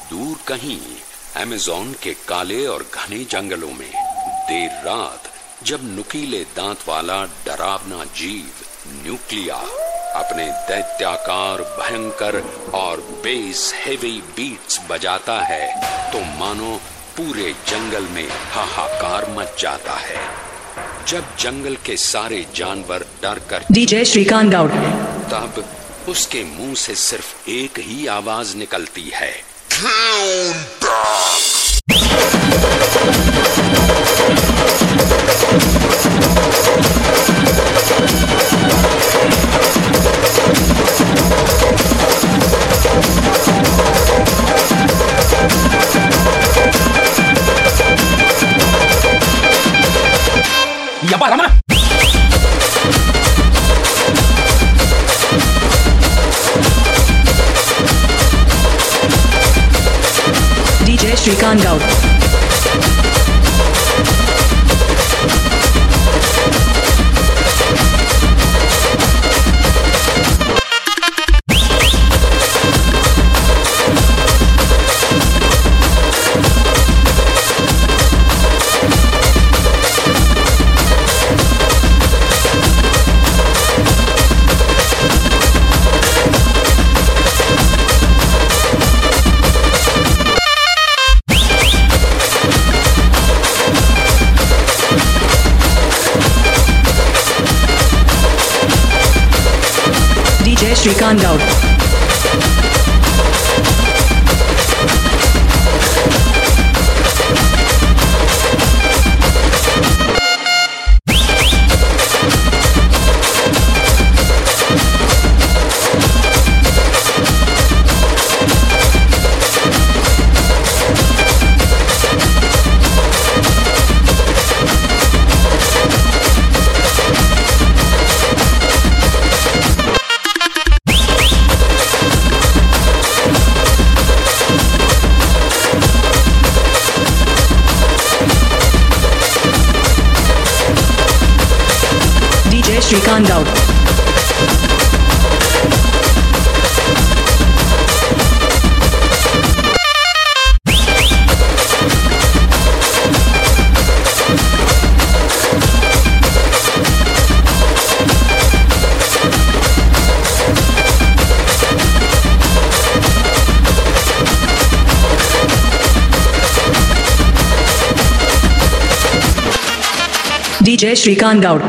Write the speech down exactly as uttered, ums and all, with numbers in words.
दूर कहीं अमेज़न के काले और घने जंगलों में देर रात जब नुकीले दांत वाला डरावना जीव न्यूक्लिया अपने दैत्याकार, भयंकर और बेस हेवी बीट्स बजाता है तो मानो पूरे जंगल में हाहाकार मच जाता है। जब जंगल के सारे जानवर डर कर डीजे श्रीकांत गौड़, तब उसके मुंह से सिर्फ एक ही आवाज निकलती है, यब्बा रमना। DJ Shrikant Gaur, DJ Shrikant Gaur, DJ Shrikant Gaur, DJ Shrikant Gaur.